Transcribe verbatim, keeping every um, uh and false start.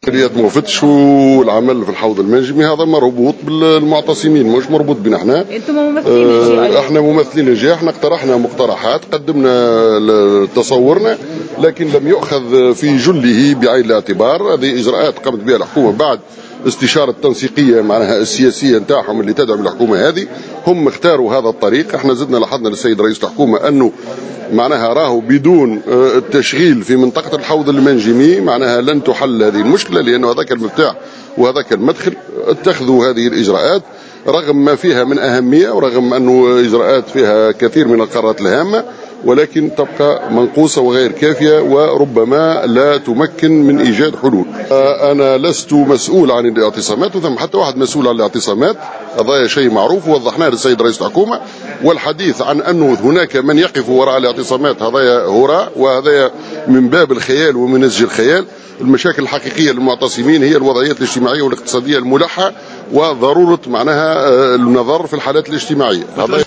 العمليات ما وقفتش، والعمل في الحوض المنجمي هذا مربوط بالمعتصمين مش مربوط بنا احنا. انتم ممثلين الجهه. احنا ممثلين الجهه، احنا اقترحنا مقترحات، قدمنا تصورنا، لكن لم يؤخذ في جله بعين الاعتبار. هذه اجراءات قامت بها الحكومه بعد استشاره تنسيقيه معناها السياسيه نتاعهم اللي تدعم الحكومه هذه. هم اختاروا هذا الطريق. احنا زدنا لاحظنا للسيد رئيس الحكومه انه معناها راهو بدون التشغيل في منطقة الحوض المنجمي معناها لن تحل هذه المشكلة، لأنه هذاك المفتاح وهذاك المدخل. اتخذوا هذه الإجراءات رغم ما فيها من أهمية، ورغم أنه إجراءات فيها كثير من القرارات الهامة، ولكن تبقى منقوصة وغير كافية، وربما لا تمكن من إيجاد حلول. أنا لست مسؤول عن الاعتصامات، وثم حتى واحد مسؤول عن الاعتصامات. هذا شيء معروف ووضحناه للسيد رئيس الحكومة. والحديث عن أنه هناك من يقف وراء الاعتصامات هذا هراء، وهذا من باب الخيال ومن نسج الخيال. المشاكل الحقيقية للمعتصمين هي الوضعيات الاجتماعية والاقتصادية الملحة، وضرورة معناها النظر في الحالات الاجتماعية.